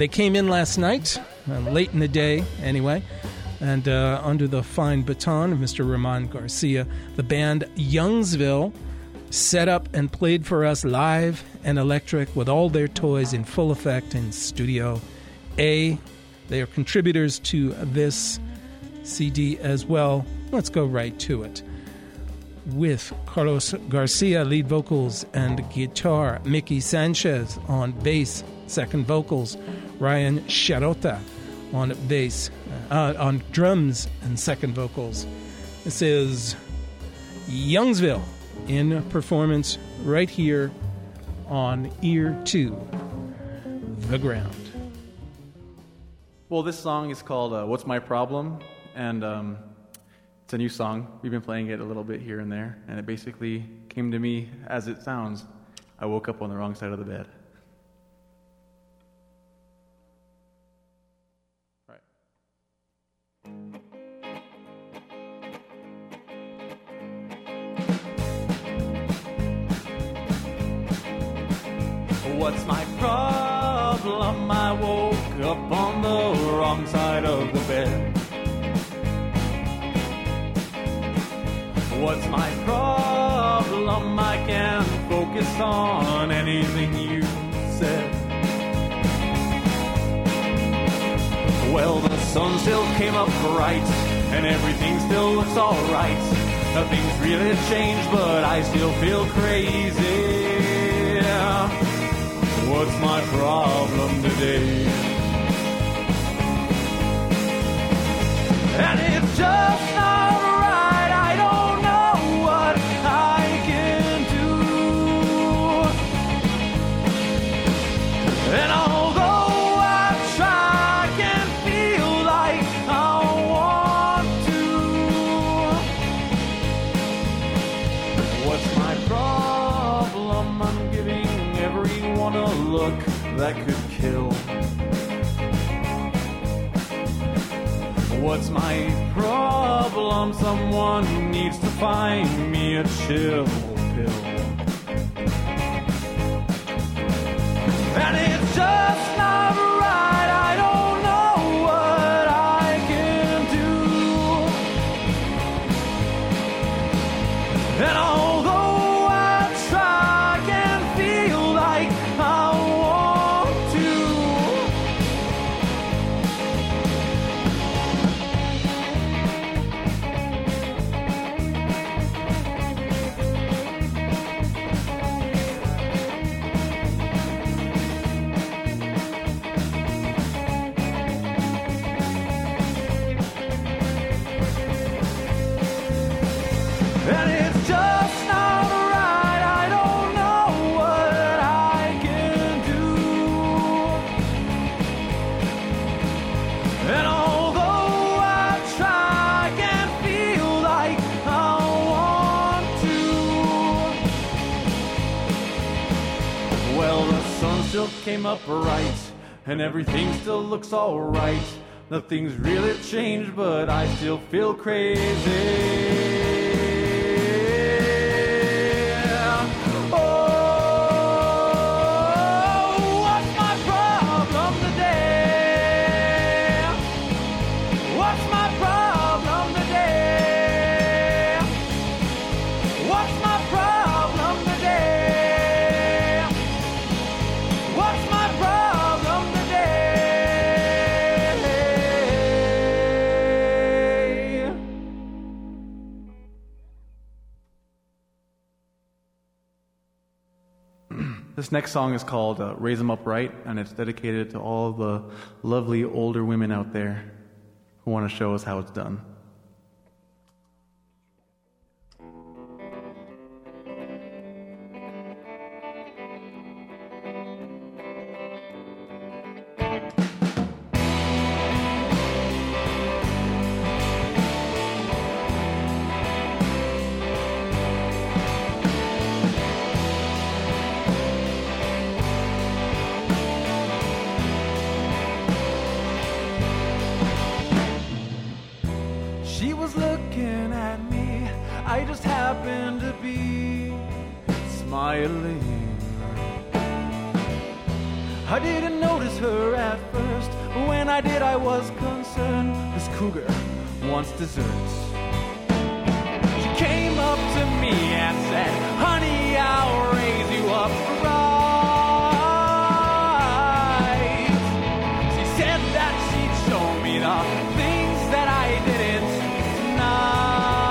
They came in last night, late in the day anyway, and under the fine baton of Mr. Ramon Garcia, the band Youngsville set up and played for us live and electric with all their toys in full effect in Studio A. They are contributors to this CD as well. Let's go right to it. With Carlos Garcia, lead vocals and guitar, Mickey Sanchez on bass, second vocals, Ryan Sharota on bass, on drums and second vocals. This is Youngsville in performance right here on Ear to the Ground. Well, this song is called What's My Problem? And it's a new song. We've been playing it a little bit here and there, and it basically came to me as it sounds. I woke up on the wrong side of the bed. All right. What's my problem? I woke up on the wrong side of the bed. What's my problem? I can't focus on anything you said. Well, the sun still came up bright, and everything still looks alright. Nothing's really changed, but I still feel crazy. What's my problem today? And it's just not right. I don't know what I can do. And although I try, I can feel like I want to. What's my problem? I'm giving everyone a look that could kill. What's my problem? Someone needs to find me a chill pill. And it's just not right. I don't know what I can do. And although I try, I can feel like I want to. And it's just not right. I don't know what I can do. And although I try, I can feel like I want to. Well, the sun still came up right, and everything still looks alright. Nothing's really changed, but I still feel crazy. This next song is called Raise 'Em Up Right, and it's dedicated to all the lovely older women out there who want to show us how it's done. She was looking at me, I just happened to be smiling. I didn't notice her at first, but when I did I was concerned. This cougar wants desserts. She came up to me and said, honey, I'll raise you up right. She said that she'd show me the things that I didn't know.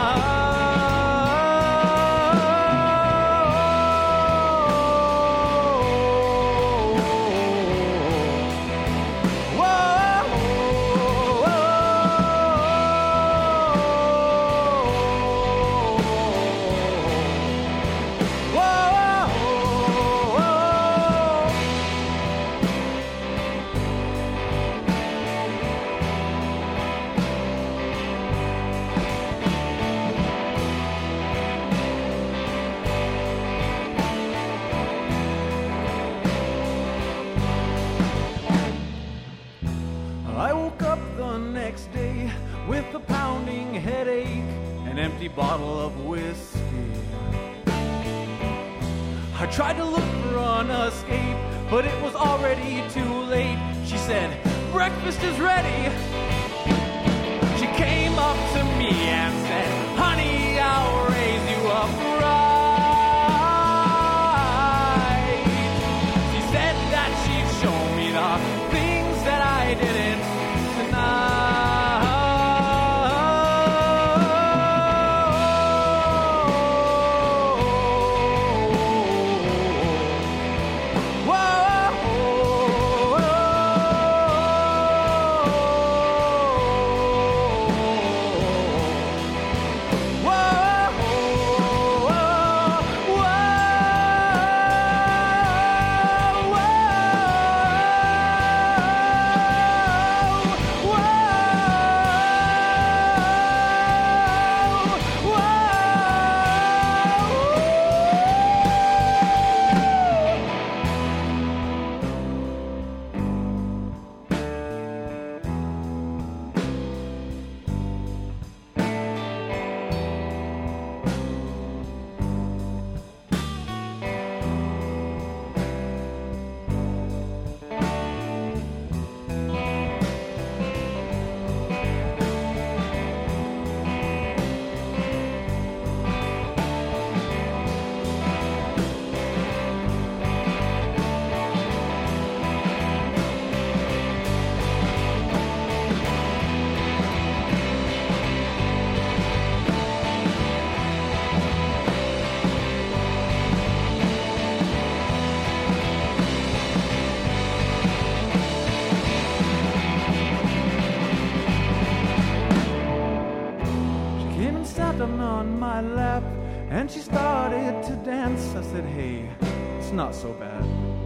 Bottle of whiskey. I tried to look for an escape, but it was already too late. She said, breakfast is ready. She came up to me and said, honey, I'll raise you up right. She said that she'd show me the things that I didn't tonight. On my lap, and she started to dance. I said, hey, it's not so bad.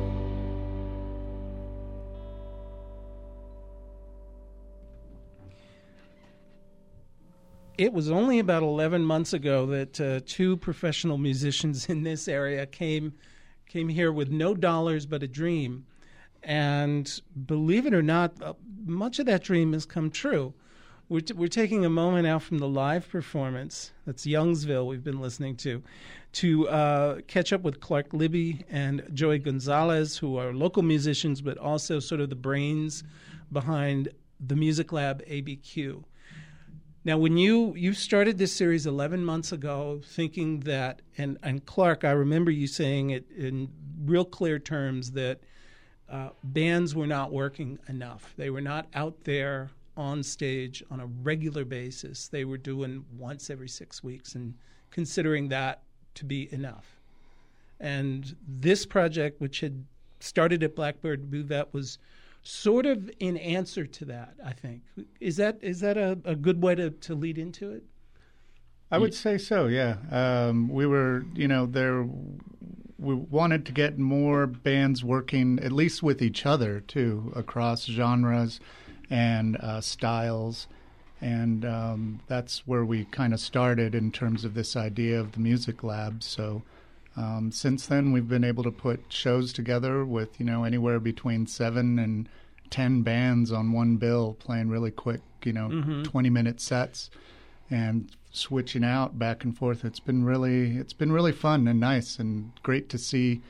It was only about 11 months ago that two professional musicians in this area came here with no dollars but a dream. And believe it or not, much of that dream has come true. We're taking a moment out from the live performance, that's Youngsville we've been listening to catch up with Clark Libby and Joey Gonzalez, who are local musicians, but also sort of the brains behind the Music Lab ABQ. Now, when you started this series 11 months ago, thinking that, and Clark, I remember you saying it in real clear terms, that bands were not working enough. They were not out there on stage on a regular basis. They were doing once every 6 weeks and considering that to be enough. And this project, which had started at Blackbird Buvette, was sort of in answer to that, I think. Is that a good way to lead into it? I would say so, yeah. We were, there. We wanted to get more bands working, at least with each other, too, across genres and styles. And that's where we kind of started in terms of this idea of the Music Lab. So since then, we've been able to put shows together with, anywhere between 7 and 10 bands on one bill, playing really quick, 20-minute sets and switching out back and forth. It's been really fun and nice and great to see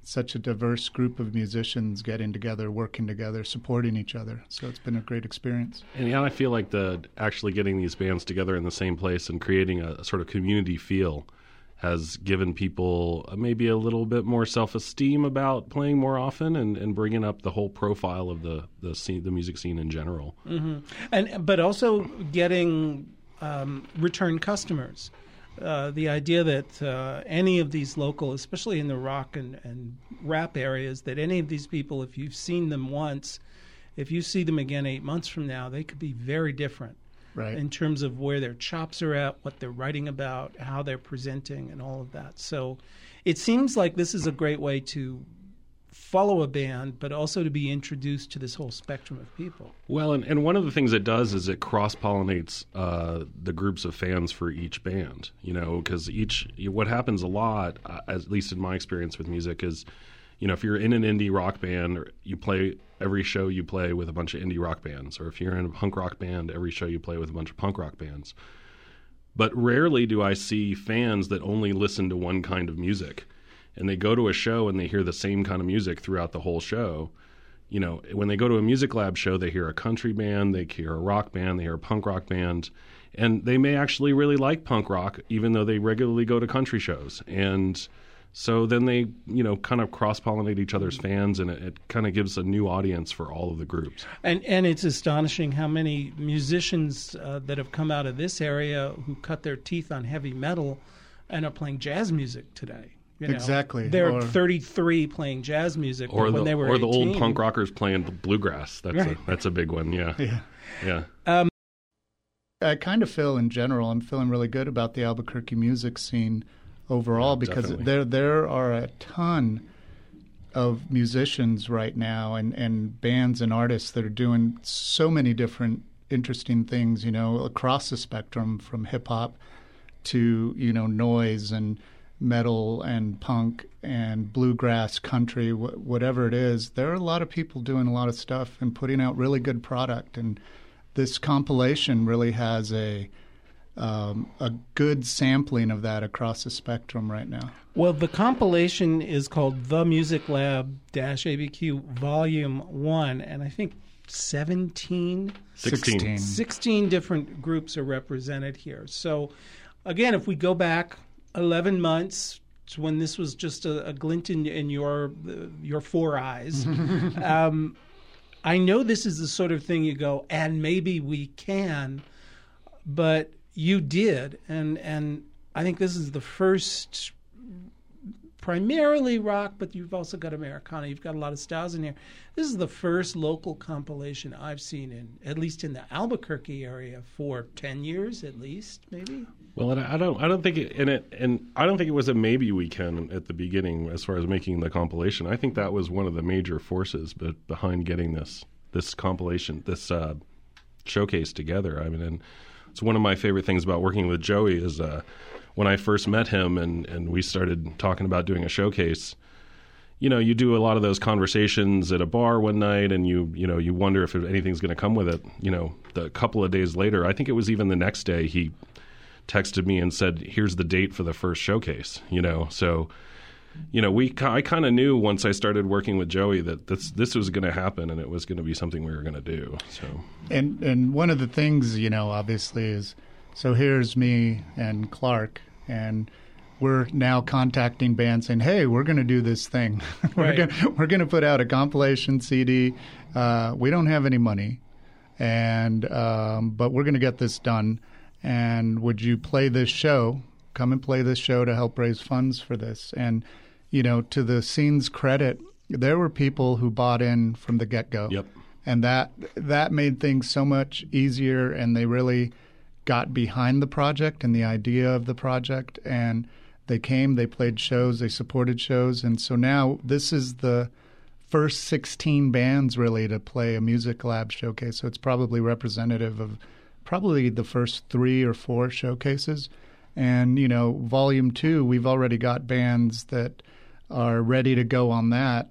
such a diverse group of musicians getting together, working together, supporting each other. So it's been a great experience. And I feel like actually getting these bands together in the same place and creating a sort of community feel has given people maybe a little bit more self-esteem about playing more often and bringing up the whole profile of the music scene in general. Mm-hmm. But also getting return customers. The idea that any of these local, especially in the rock and rap areas, that any of these people, if you've seen them once, if you see them again 8 months from now, they could be very different. Right. In terms of where their chops are at, what they're writing about, how they're presenting, and all of that. So it seems like this is a great way to follow a band, but also to be introduced to this whole spectrum of people. Well, and one of the things it does is it cross-pollinates the groups of fans for each band, because what happens a lot, at least in my experience with music, is, if you're in an indie rock band, you play every show you play with a bunch of indie rock bands, or if you're in a punk rock band, every show you play with a bunch of punk rock bands. But rarely do I see fans that only listen to one kind of music, and they go to a show and they hear the same kind of music throughout the whole show. When they go to a Music Lab show, they hear a country band, they hear a rock band, they hear a punk rock band, and they may actually really like punk rock, even though they regularly go to country shows. And so then they, kind of cross-pollinate each other's fans, and it kind of gives a new audience for all of the groups. And it's astonishing how many musicians that have come out of this area who cut their teeth on heavy metal and are playing jazz music today. Exactly. They're 33 playing jazz music, or when they were 18. The old punk rockers playing bluegrass. That's a big one. Yeah. I kind of feel, in general, I'm feeling really good about the Albuquerque music scene overall, because there are a ton of musicians right now and bands and artists that are doing so many different interesting things, across the spectrum, from hip hop to noise and metal and punk and bluegrass, country, whatever it is. There are a lot of people doing a lot of stuff and putting out really good product, and this compilation really has a good sampling of that across the spectrum right now. Well, the compilation is called The Music Lab-ABQ Volume 1, and I think 16 different groups are represented here. So, again, if we go back 11 months to when this was just a glint in your four eyes, I know this is the sort of thing you go, and maybe we can, but you did, and I think this is the first primarily rock, but you've also got Americana. You've got a lot of styles in here. This is the first local compilation I've seen at least in the Albuquerque area for 10 years at least, maybe. Well, and I don't think it was a maybe we can at the beginning as far as making the compilation. I think that was one of the major forces behind getting this compilation, this showcase together. I mean, and it's one of my favorite things about working with Joey is when I first met him and we started talking about doing a showcase. You do a lot of those conversations at a bar one night, and you wonder if anything's going to come with it. A couple of days later, I think it was even the next day, he texted me and said, "Here's the date for the first showcase." So, I kind of knew once I started working with Joey that this was going to happen, and it was going to be something we were going to do. So, and one of the things, obviously is, so here's me and Clark, and we're now contacting bands saying, "Hey, we're going to do this thing. Right. we're going to put out a compilation CD. We don't have any money, and but we're going to get this done. And would you play this show? Come and play this show to help raise funds for this." And to the scene's credit, there were people who bought in from the get-go. Yep. And that made things so much easier, and they really got behind the project and the idea of the project, and they came, they played shows, they supported shows, and so now this is the first 16 bands really to play a Music Lab showcase, so it's probably representative of probably the first 3 or 4 showcases. And, Volume 2, we've already got bands that are ready to go on that.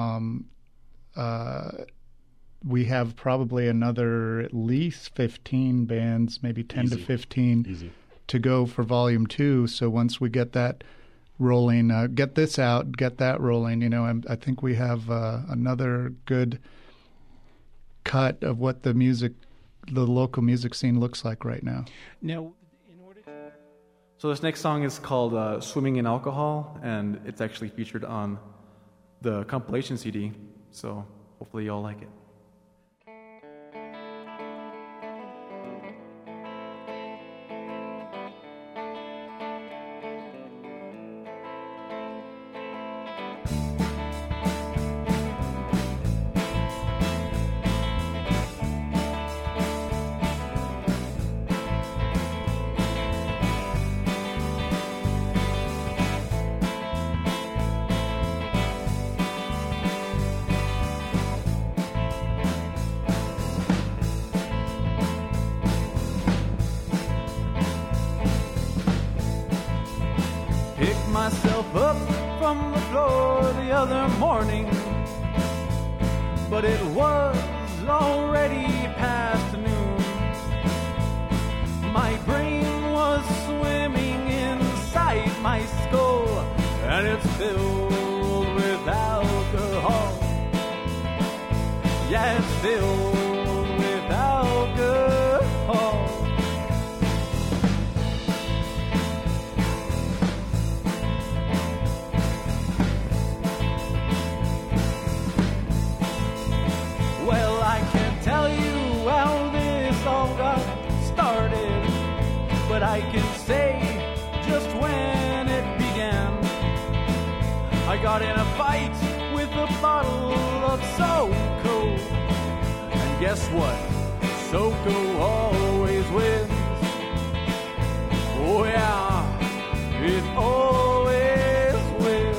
We have probably another at least 15 bands, maybe 10 to 15 to go for Volume 2. So once we get that rolling. Get this out, get that rolling. You know, I think we have another good cut of what the local music scene looks like right now. Now, So this next song is called Swimming in Alcohol, and it's actually featured on the compilation CD, so hopefully y'all like it. Myself up from the floor the other morning, but it was already past noon. My brain was swimming inside my skull, and it's filled with alcohol. Yeah, it's filled with alcohol. But I can say just when it began. I got in a fight with a bottle of SoCo, and guess what? SoCo always wins. Oh yeah, it always wins.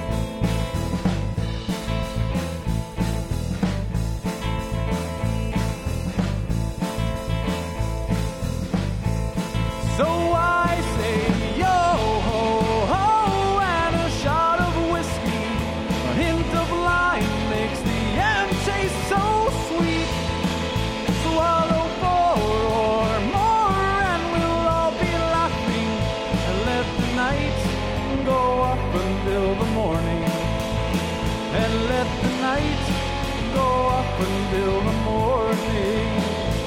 So I say yo-ho-ho and a shot of whiskey. A hint of lime makes the end taste so sweet. Swallow 4 or more and we'll all be laughing. And let the night go up until the morning. And let the night go up until the morning.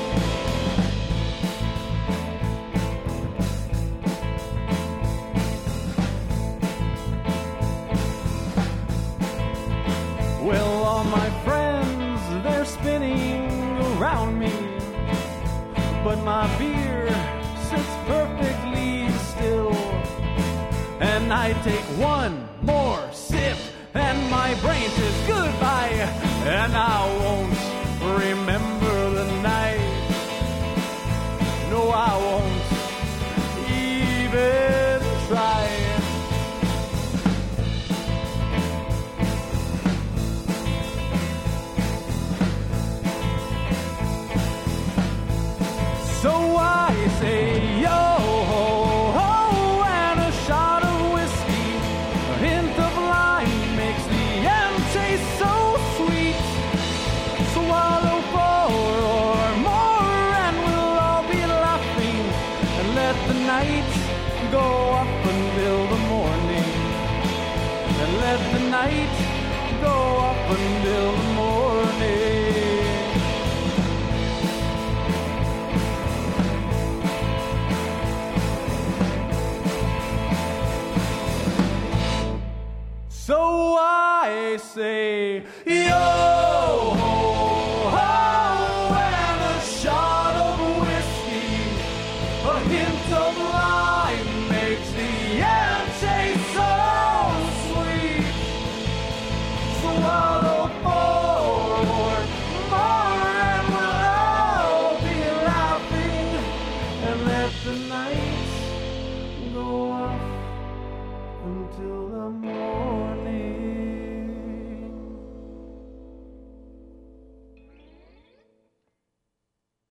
Well, all my friends, they're spinning around me, but my beer sits perfectly still. And I take one more sip, and my brain says goodbye, and I won't remember the night. No, I won't even try. So I say yo-ho-ho and a shot of whiskey. A hint of lime makes the end taste so sweet. Swallow 4 or more and we'll all be laughing. And let the night go up until the morning. And let the night go up until the morning. So I say, yo-ho-ho and a shot of whiskey. A hint of lime makes the end taste so sweet. Swallow 4 or more and we'll all be laughing. And let the night go off until the morning.